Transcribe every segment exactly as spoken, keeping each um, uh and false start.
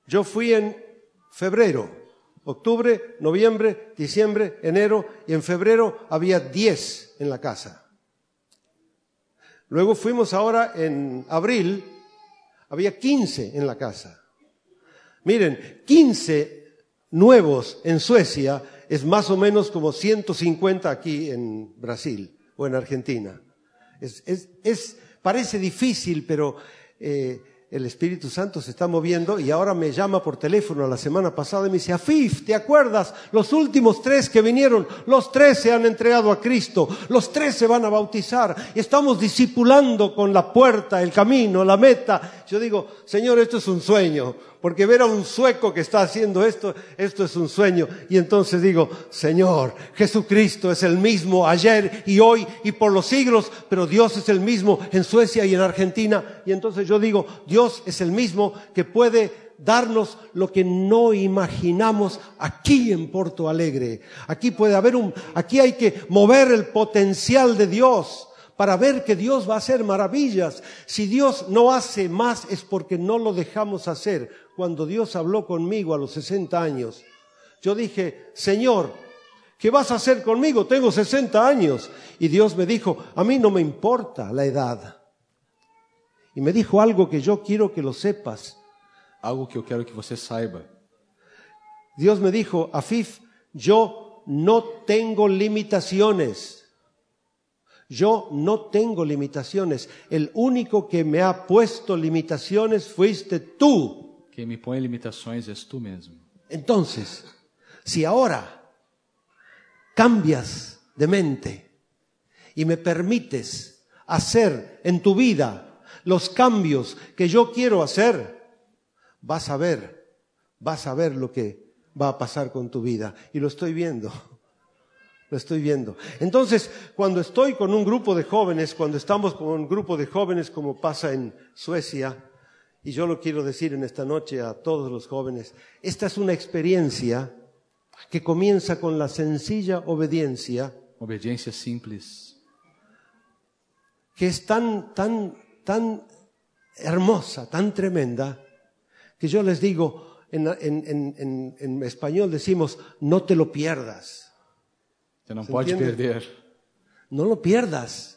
Yo fui en febrero, octubre, noviembre, diciembre, enero, y en febrero había diez en la casa. Luego fuimos ahora en abril, había quince en la casa. Miren, quince nuevos en Suecia es más o menos como ciento cincuenta aquí en Brasil o en Argentina. Es, es, es, parece difícil, pero eh, el Espíritu Santo se está moviendo y ahora me llama por teléfono la semana pasada y me dice, Afif, ¿te acuerdas? Los últimos tres que vinieron, los tres se han entregado a Cristo, los tres se van a bautizar y estamos discipulando con la puerta, el camino, la meta. Yo digo, Señor, esto es un sueño, porque ver a un sueco que está haciendo esto, esto es un sueño. Y entonces digo, Señor, Jesucristo es el mismo ayer y hoy y por los siglos, pero Dios es el mismo en Suecia y en Argentina. Y entonces yo digo, Dios es el mismo que puede darnos lo que no imaginamos aquí en Porto Alegre. Aquí puede haber un, aquí hay que mover el potencial de Dios para ver que Dios va a hacer maravillas. Si Dios no hace más es porque no lo dejamos hacer. Cuando Dios habló conmigo a los sesenta años, yo dije, Señor, ¿qué vas a hacer conmigo? Tengo sesenta años. Y Dios me dijo, a mí no me importa la edad. Y me dijo algo que yo quiero que lo sepas. Algo que eu quero que você saiba. Dios me dijo, Afif, yo no tengo limitaciones. Yo no tengo limitaciones. El único que me ha puesto limitaciones fuiste tú. Quem me põe limitações és tu mesmo. Entonces, si ahora cambias de mente y me permites hacer en tu vida los cambios que yo quiero hacer, vas a ver, vas a ver lo que va a pasar con tu vida. Y lo estoy viendo. Lo estoy viendo. Entonces, cuando estoy con un grupo de jóvenes, cuando estamos con un grupo de jóvenes como pasa en Suecia, y yo lo quiero decir en esta noche a todos los jóvenes, esta es una experiencia que comienza con la sencilla obediencia. Obediencia simples. Que es tan, tan, tan hermosa, tan tremenda, que yo les digo, en, en, en, en español decimos, no te lo pierdas. Você não pode perder. No lo pierdas.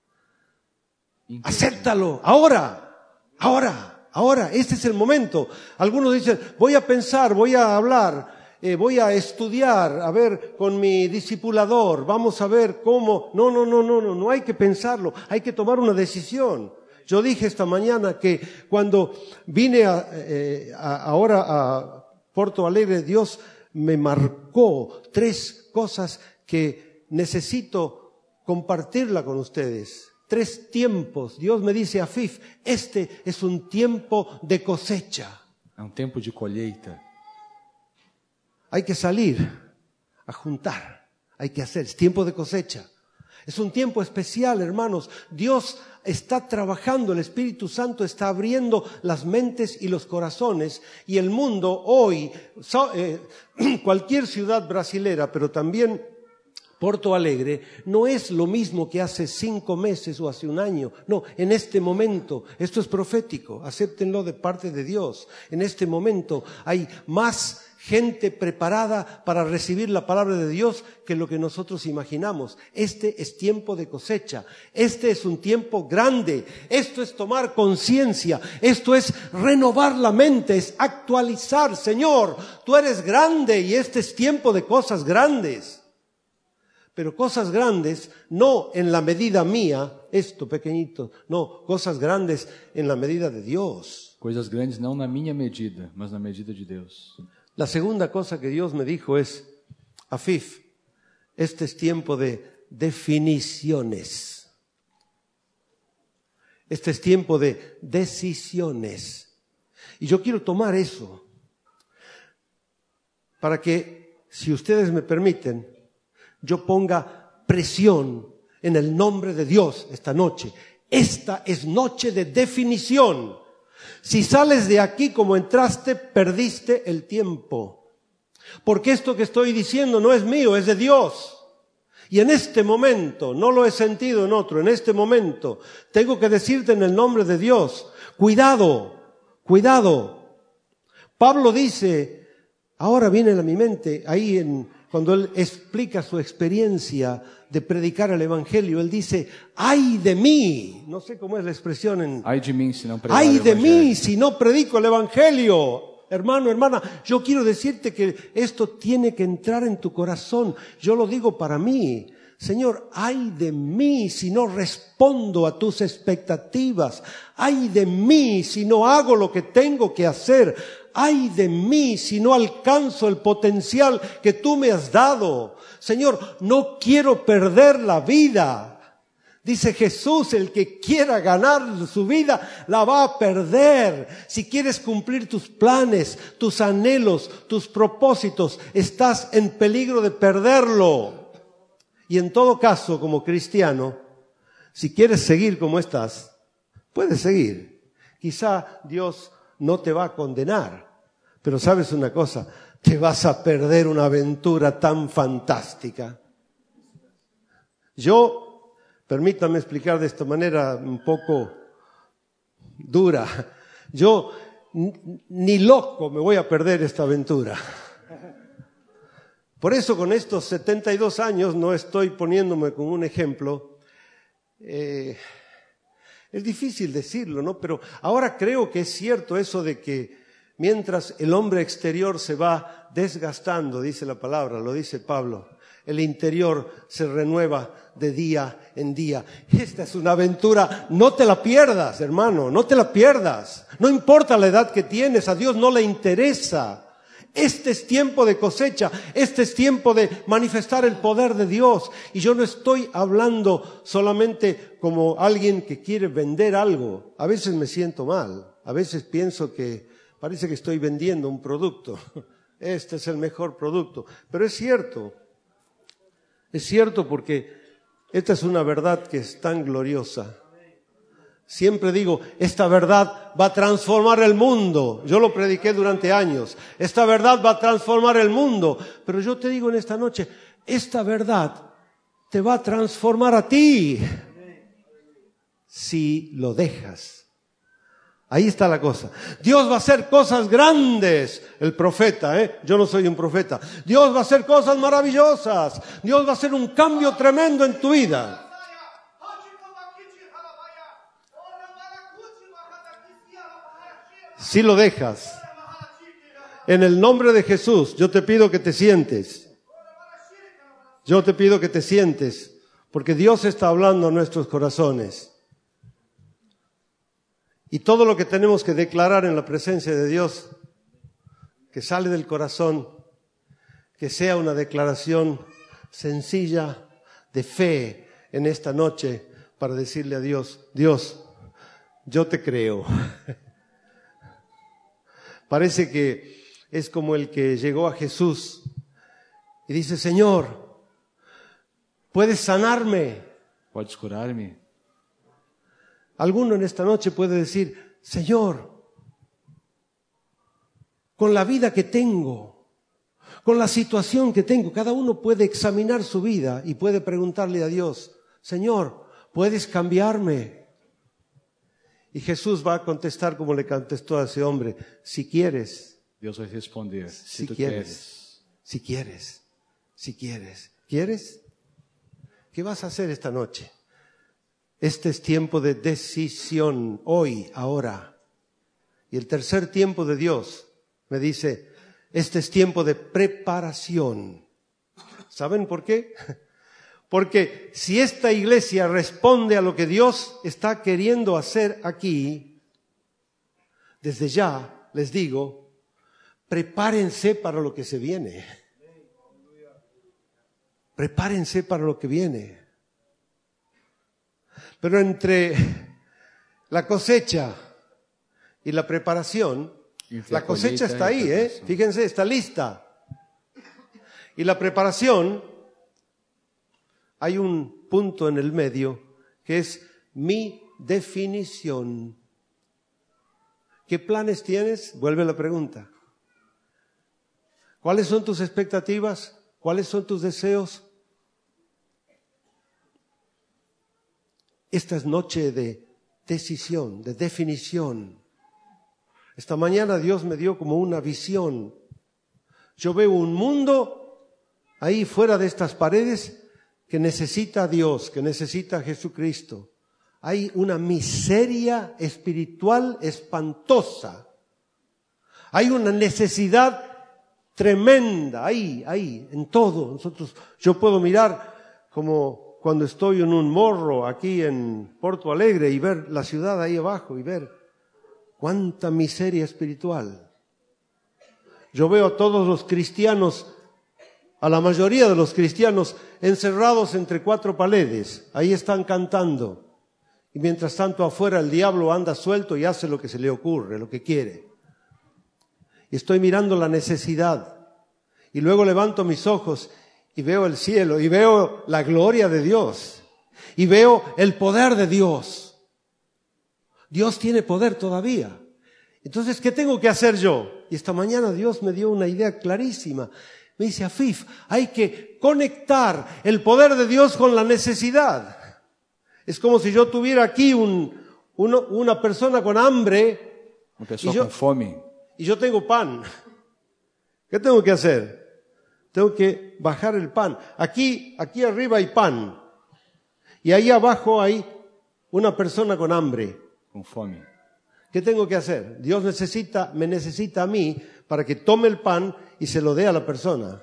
Acéptalo. Ahora. Ahora. Ahora. Este es el momento. Algunos dicen, voy a pensar, voy a hablar, eh, voy a estudiar, a ver con mi discipulador, vamos a ver cómo. No, no, no, no, no, no hay que pensarlo. Hay que tomar una decisión. Yo dije esta mañana que cuando vine a, eh, a, ahora a Porto Alegre, Dios me marcó tres cosas que necesito compartirla con ustedes. Tres tiempos. Dios me dice, Afif, este es un tiempo de cosecha. É um tempo de colheita. Hay que salir a juntar. Hay que hacer. Es tiempo de cosecha. Es un tiempo especial, hermanos. Dios está trabajando, el Espíritu Santo está abriendo las mentes y los corazones. Y el mundo hoy, so, eh, cualquier ciudad brasilera, pero también Porto Alegre, no es lo mismo que hace cinco meses o hace un año. No, en este momento, esto es profético, acéptenlo de parte de Dios. En este momento hay más gente preparada para recibir la palabra de Dios que lo que nosotros imaginamos. Este es tiempo de cosecha. Este es un tiempo grande. Esto es tomar conciencia. Esto es renovar la mente, es actualizar. Señor, tú eres grande y este es tiempo de cosas grandes. Pero cosas grandes, no en la medida mía, esto pequeñito, no, cosas grandes en la medida de Dios. Coisas grandes não na minha medida, mas na medida de Deus. La segunda cosa que Dios me dijo es, Afif, este es tiempo de definiciones. Este es tiempo de decisiones. Y yo quiero tomar eso para que, si ustedes me permiten, yo ponga presión en el nombre de Dios esta noche. Esta es noche de definición. Si sales de aquí como entraste, perdiste el tiempo. Porque esto que estoy diciendo no es mío, es de Dios. Y en este momento, no lo he sentido en otro, en este momento, tengo que decirte en el nombre de Dios, cuidado, cuidado. Pablo dice, ahora viene a mi mente, ahí en, cuando él explica su experiencia de predicar el Evangelio, él dice, ¡ay de mí! No sé cómo es la expresión en... Ai de mim se não pregar ¡Ay o de evangelho. mí si no predico el Evangelio! Hermano, hermana, yo quiero decirte que esto tiene que entrar en tu corazón. Yo lo digo para mí. Señor, ay de mí si no respondo a tus expectativas. Ay de mí si no hago lo que tengo que hacer. Ay de mí si no alcanzo el potencial que tú me has dado. Señor, no quiero perder la vida. Dice Jesús, el que quiera ganar su vida, la va a perder. Si quieres cumplir tus planes, tus anhelos, tus propósitos, estás en peligro de perderlo. Y en todo caso, como cristiano, si quieres seguir como estás, puedes seguir. Quizá Dios no te va a condenar, pero sabes una cosa, te vas a perder una aventura tan fantástica. Yo... Permítame explicar de esta manera un poco dura. Yo ni loco me voy a perder esta aventura. Por eso con estos setenta y dos años no estoy poniéndome como un ejemplo. Eh, es difícil decirlo, ¿no? Pero ahora creo que es cierto eso de que mientras el hombre exterior se va desgastando, dice la palabra, lo dice Pablo, el interior se renueva de día en día. Esta es una aventura, no te la pierdas, hermano, no te la pierdas. No importa la edad que tienes, a Dios no le interesa. Este es tiempo de cosecha, este es tiempo de manifestar el poder de Dios. Y yo no estoy hablando solamente como alguien que quiere vender algo. A veces me siento mal, a veces pienso que parece que estoy vendiendo un producto. Este es el mejor producto, pero es cierto. Es cierto porque esta es una verdad que es tan gloriosa. Siempre digo, esta verdad va a transformar el mundo. Yo lo prediqué durante años. Esta verdad va a transformar el mundo. Pero yo te digo en esta noche, esta verdad te va a transformar a ti. Si lo dejas. Ahí está la cosa. Dios va a hacer cosas grandes. El profeta, ¿eh? Yo no soy un profeta. Dios va a hacer cosas maravillosas. Dios va a hacer un cambio tremendo en tu vida. Si lo dejas. En el nombre de Jesús, yo te pido que te sientes. Yo te pido que te sientes. Porque Dios está hablando a nuestros corazones. Y todo lo que tenemos que declarar en la presencia de Dios, que sale del corazón, que sea una declaración sencilla de fe en esta noche para decirle a Dios, Dios, yo te creo. Parece que es como el que llegó a Jesús y dice, Señor, ¿puedes sanarme? Podes curar-me? Alguno en esta noche puede decir, Señor, con la vida que tengo, con la situación que tengo, cada uno puede examinar su vida y puede preguntarle a Dios, Señor, ¿puedes cambiarme? Y Jesús va a contestar como le contestó a ese hombre, si quieres. Deus vai responder, si, si tu quieres, queres. si quieres, si quieres. ¿Quieres? ¿Qué vas a hacer esta noche? Este es tiempo de decisión, hoy, ahora. Y el tercer tiempo de Dios me dice, este es tiempo de preparación. ¿Saben por qué? Porque si esta iglesia responde a lo que Dios está queriendo hacer aquí, desde ya les digo, prepárense para lo que se viene. Prepárense para lo que viene. Pero entre la cosecha y la preparación, la cosecha está ahí, ¿eh? Fíjense, está lista. Y la preparación, hay un punto en el medio que es mi definición. ¿Qué planes tienes? Vuelve la pregunta. ¿Cuáles son tus expectativas? ¿Cuáles son tus deseos? Esta es noche de decisión, de definición. Esta mañana Dios me dio como una visión. Yo veo un mundo ahí fuera de estas paredes que necesita a Dios, que necesita a Jesucristo. Hay una miseria espiritual espantosa. Hay una necesidad tremenda ahí, ahí, en todo. Nosotros, yo puedo mirar como cuando estoy en un morro aquí en Porto Alegre y ver la ciudad ahí abajo y ver cuánta miseria espiritual. Yo veo a todos los cristianos, a la mayoría de los cristianos encerrados entre cuatro paredes. Ahí están cantando. Y mientras tanto afuera el diablo anda suelto y hace lo que se le ocurre, lo que quiere. Y estoy mirando la necesidad. Y luego levanto mis ojos y veo el cielo y veo la gloria de Dios. Y veo el poder de Dios. Dios tiene poder todavía. Entonces, ¿qué tengo que hacer yo? Y esta mañana Dios me dio una idea clarísima. Me dice, Afif, hay que conectar el poder de Dios con la necesidad. Es como si yo tuviera aquí un, uno, una persona con hambre. Uma pessoa y yo, com fome. Y yo tengo pan. ¿Qué tengo que hacer? Tengo que bajar el pan. Aquí, aquí arriba hay pan. Y ahí abajo hay una persona con hambre. Com fome. ¿Qué tengo que hacer? Dios necesita, me necesita a mí para que tome el pan y se lo dé a la persona.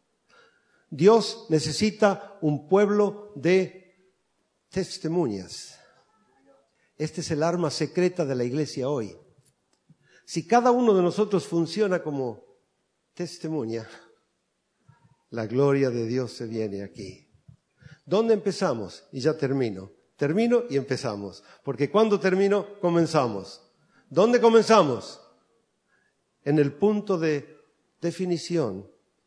Dios necesita un pueblo de testimonias. Este es el arma secreta de la iglesia hoy. Si cada uno de nosotros funciona como testimonia, la gloria de Dios se viene aquí. ¿Dónde empezamos? Y ya termino. Termino y empezamos. Porque cuando termino, comenzamos. ¿Dónde comenzamos? En el punto de definición.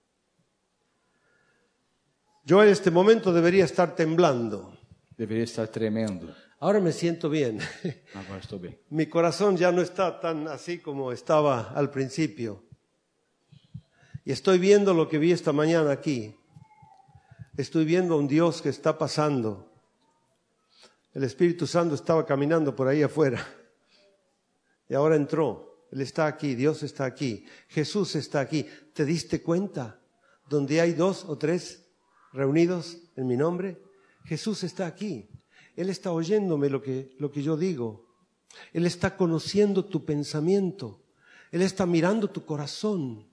Yo en este momento debería estar temblando. Deveria estar tremendo. Ahora me siento bien. Agora estou bem. Mi corazón ya no está tan así como estaba al principio. Y estoy viendo lo que vi esta mañana aquí. Estoy viendo a un Dios que está pasando. El Espíritu Santo estaba caminando por ahí afuera. Y ahora entró. Él está aquí, Dios está aquí. Jesús está aquí. ¿Te diste cuenta? Donde hay dos o tres reunidos en mi nombre, Jesús está aquí. Él está oyéndome lo que, lo que yo digo. Él está conociendo tu pensamiento. Él está mirando tu corazón.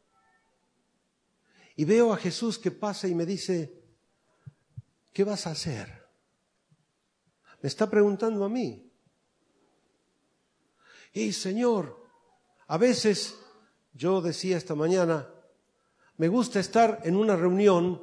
Y veo a Jesús que pasa y me dice, ¿qué vas a hacer? Me está preguntando a mí. Y Señor, a veces, yo decía esta mañana, me gusta estar en una reunión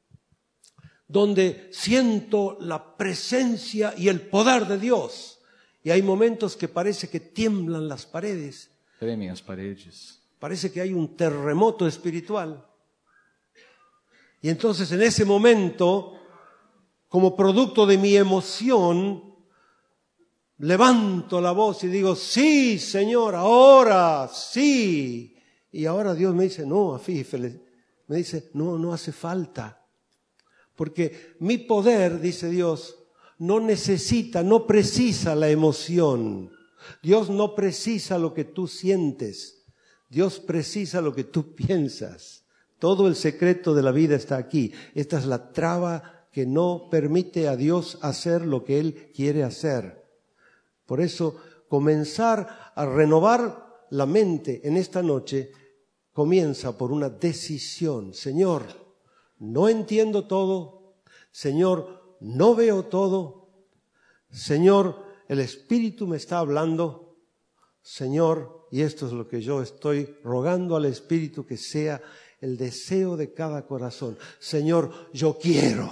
donde siento la presencia y el poder de Dios. Y hay momentos que parece que tiemblan las paredes. Tremem as paredes. Parece que hay un terremoto espiritual. Y entonces en ese momento, como producto de mi emoción, levanto la voz y digo, sí, Señor, ahora, sí. Y ahora Dios me dice, no, Afif, me dice, no, no hace falta. Porque mi poder, dice Dios, no necesita, no precisa la emoción. Dios no precisa lo que tú sientes. Dios precisa lo que tú piensas. Todo el secreto de la vida está aquí. Esta es la traba que no permite a Dios hacer lo que Él quiere hacer. Por eso, comenzar a renovar la mente en esta noche comienza por una decisión. Señor, no entiendo todo. Señor, no veo todo. Señor, el Espíritu me está hablando. Señor, y esto es lo que yo estoy rogando al Espíritu que sea el deseo de cada corazón. Señor, yo quiero.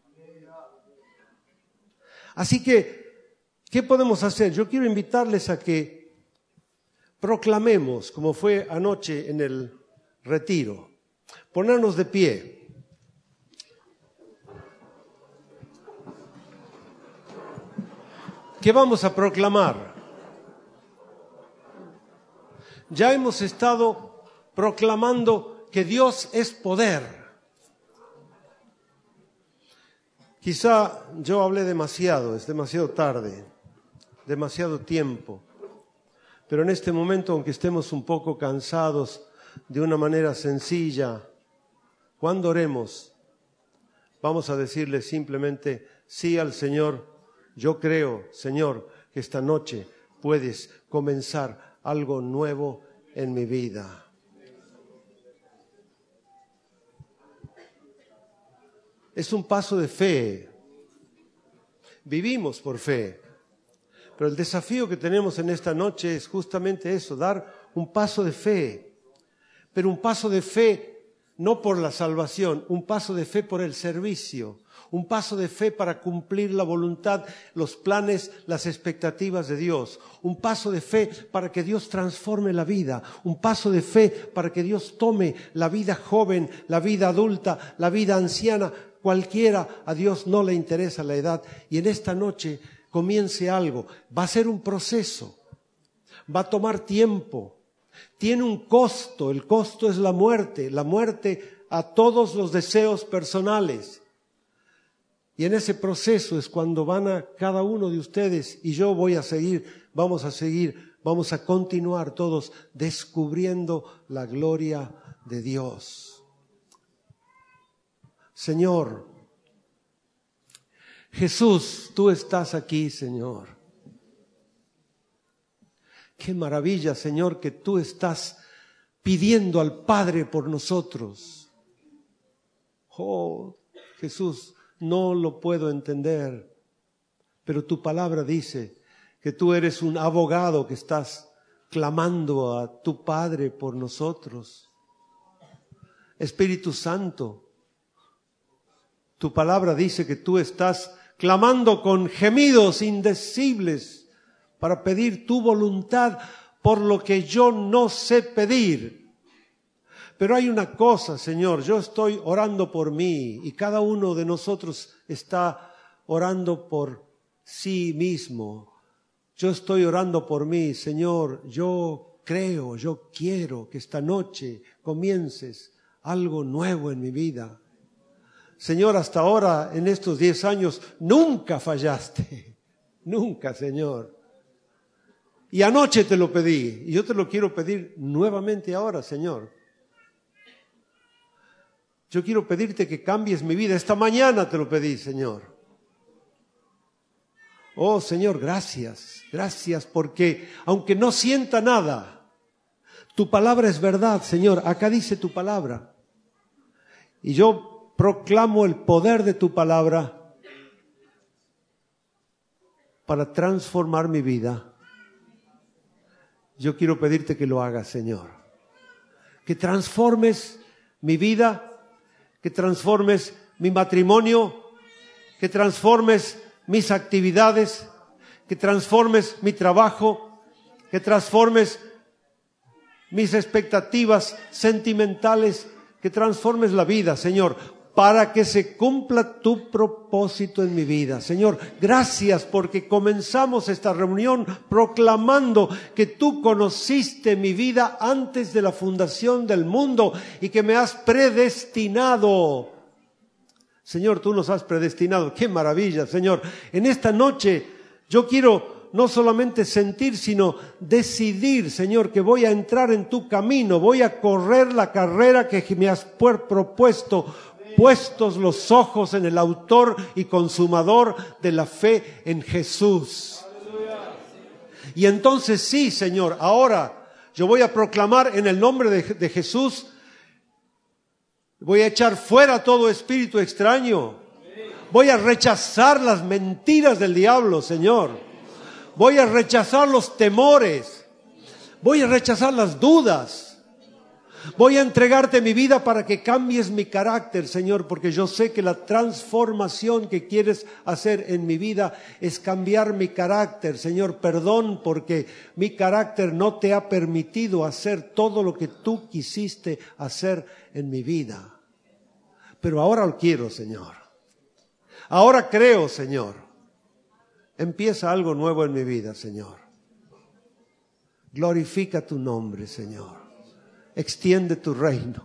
Así que, ¿qué podemos hacer? Yo quiero invitarles a que proclamemos, como fue anoche en el retiro, ponernos de pie. ¿Qué vamos a proclamar? Ya hemos estado proclamando que Dios es poder. Quizá yo hablé demasiado, es demasiado tarde, demasiado tiempo. Pero en este momento, aunque estemos un poco cansados, de una manera sencilla, cuando oremos, vamos a decirle simplemente sí al Señor. Yo creo, Señor, que esta noche puedes comenzar algo nuevo en mi vida. Es un paso de fe. Vivimos por fe. Pero el desafío que tenemos en esta noche es justamente eso, dar un paso de fe. Pero un paso de fe no por la salvación, un paso de fe por el servicio. Un paso de fe para cumplir la voluntad, los planes, las expectativas de Dios. Un paso de fe para que Dios transforme la vida. Un paso de fe para que Dios tome la vida joven, la vida adulta, la vida anciana. Cualquiera, a Dios no le interesa la edad. Y en esta noche comience algo. Va a ser un proceso. Va a tomar tiempo. Tiene un costo. El costo es la muerte. La muerte a todos los deseos personales. Y en ese proceso es cuando van a cada uno de ustedes, y yo voy a seguir, vamos a seguir, vamos a continuar todos descubriendo la gloria de Dios. Señor, Jesús, tú estás aquí, Señor. Qué maravilla, Señor, que tú estás pidiendo al Padre por nosotros. Oh, Jesús, no lo puedo entender, pero tu palabra dice que tú eres un abogado que estás clamando a tu Padre por nosotros. Espíritu Santo, tu palabra dice que tú estás clamando con gemidos indecibles para pedir tu voluntad por lo que yo no sé pedir. Pero hay una cosa, Señor, yo estoy orando por mí y cada uno de nosotros está orando por sí mismo. Yo estoy orando por mí, Señor, yo creo, yo quiero que esta noche comiences algo nuevo en mi vida. Señor, hasta ahora, en estos diez años, nunca fallaste, nunca, Señor. Y anoche te lo pedí y yo te lo quiero pedir nuevamente ahora, Señor. Yo quiero pedirte que cambies mi vida. Esta mañana te lo pedí, Señor. Oh, Señor, gracias. Gracias porque aunque no sienta nada, tu palabra es verdad, Señor. Acá dice tu palabra. Y yo proclamo el poder de tu palabra para transformar mi vida. Yo quiero pedirte que lo hagas, Señor. Que transformes mi vida. Que transformes mi matrimonio, que transformes mis actividades, que transformes mi trabajo, que transformes mis expectativas sentimentales, que transformes la vida, Señor, para que se cumpla tu propósito en mi vida. Señor, gracias porque comenzamos esta reunión proclamando que tú conociste mi vida antes de la fundación del mundo y que me has predestinado. Señor, tú nos has predestinado. ¡Qué maravilla, Señor! En esta noche yo quiero no solamente sentir, sino decidir, Señor, que voy a entrar en tu camino, voy a correr la carrera que me has propuesto, puestos los ojos en el autor y consumador de la fe en Jesús. Y entonces sí, Señor, ahora yo voy a proclamar en el nombre de, de Jesús, voy a echar fuera todo espíritu extraño. Voy a rechazar las mentiras del diablo, Señor. Voy a rechazar los temores. Voy a rechazar las dudas. Voy a entregarte mi vida para que cambies mi carácter, Señor, porque yo sé que la transformación que quieres hacer en mi vida es cambiar mi carácter. Señor, perdón porque mi carácter no te ha permitido hacer todo lo que tú quisiste hacer en mi vida. Pero ahora lo quiero, Señor. Ahora creo, Señor. Empieza algo nuevo en mi vida, Señor. Glorifica tu nombre, Señor. Extiende tu reino.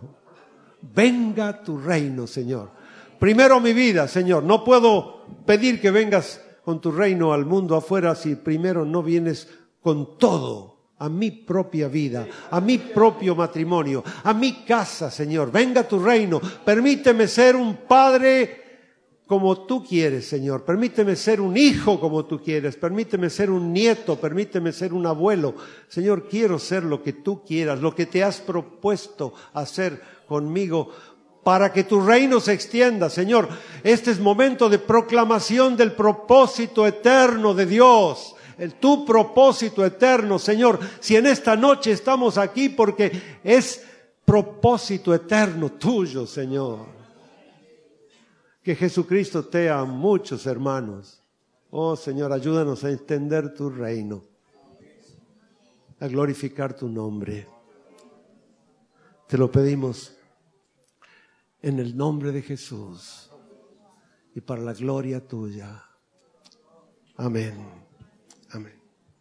Venga tu reino, Señor. Primero mi vida, Señor. No puedo pedir que vengas con tu reino al mundo afuera si primero no vienes con todo a mi propia vida, a mi propio matrimonio, a mi casa, Señor. Venga tu reino. Permíteme ser un padre como tú quieres, Señor. Permíteme ser un hijo como tú quieres. Permíteme ser un nieto. Permíteme ser un abuelo. Señor, quiero ser lo que tú quieras, lo que te has propuesto hacer conmigo para que tu reino se extienda, Señor. Este es momento de proclamación del propósito eterno de Dios. El tu propósito eterno, Señor. Si en esta noche estamos aquí porque es propósito eterno tuyo, Señor. Que Jesucristo te a muchos hermanos. Oh Señor, ayúdanos a entender tu reino, a glorificar tu nombre. Te lo pedimos en el nombre de Jesús y para la gloria tuya. Amén. Amén.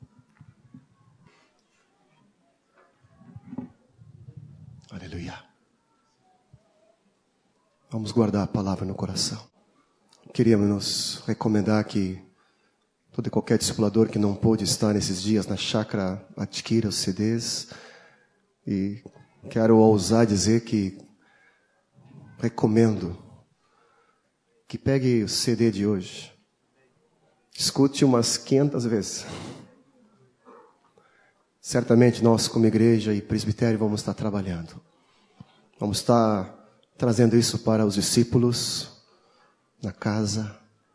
Aleluia. Vamos guardar a palavra no coração. Queríamos nos recomendar que todo e qualquer discipulador que não pôde estar nesses dias na chácara adquira os C Ds. E quero ousar dizer que recomendo que pegue o C D de hoje. Escute umas quinhentas vezes. Certamente nós, como igreja e presbitério, vamos estar trabalhando. Vamos estar trazendo isso para os discípulos na casa.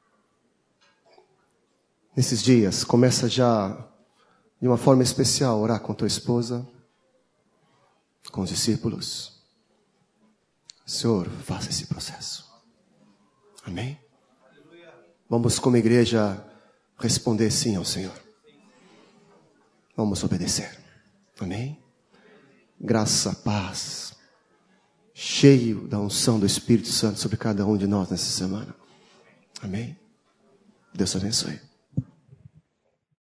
Nesses dias, começa já de uma forma especial a orar com tua esposa, com os discípulos. Senhor, faça esse processo. Amém? Vamos, como igreja, responder sim ao Senhor. Vamos obedecer. Amém? Graça, paz, cheio da unção do Espírito Santo sobre cada um de nós nessa semana. Amém? Deus te abençoe.